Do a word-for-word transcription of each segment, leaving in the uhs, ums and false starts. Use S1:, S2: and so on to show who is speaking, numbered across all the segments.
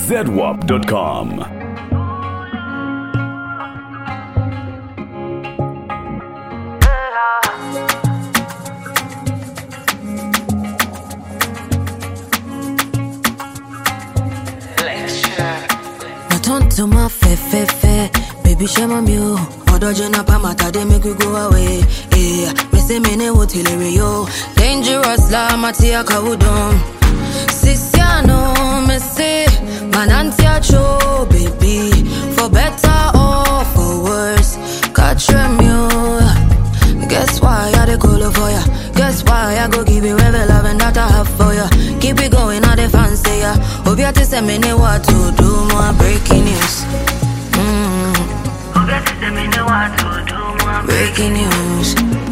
S1: zedwap dot com.
S2: To my fe fe fe, baby share my meal. Odo jena pa mata they make we go away. Yeah, me say me ne wo tilere yo. Dangerous la matia kawudon. Sisiano me say manantia cho baby. For better or for worse, catch you. Guess why I dey call for ya? Guess why I go give you every love and that I have for ya? Keep it going, all the fans say ya. Hope you to send me know what to do. More breaking news. Mm. Hope you to send me know what to do. More breaking news.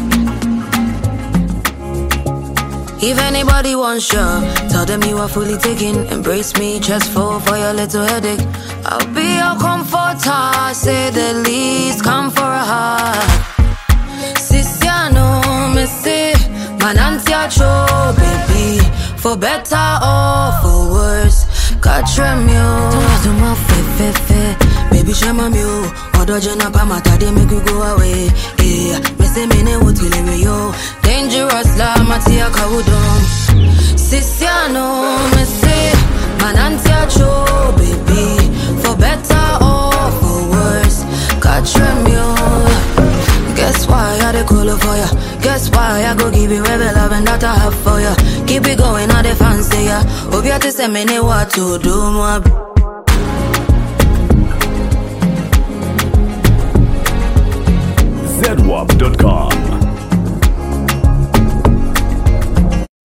S2: If anybody wants you, tell them you are fully taken. Embrace me, just fall for your little headache. I'll be your comforter, say the least. Come for a hug. Sisiano me say manantia cho baby. For better or for worse, catch you. To my fe fe fe, baby share my meal. Odo jena pa mata they make you go away. Yeah, me say me ne wo tilere yo. Dangerous la matia kawudon. Sisiano me say manantia cho baby. For better or for worse, catch you. Guess why I dey call for ya? Guess why I go give you every love and that I have for ya? Keep it going, all the fans say ya. Hope you to send me know what to do. More
S1: zedwap dot com.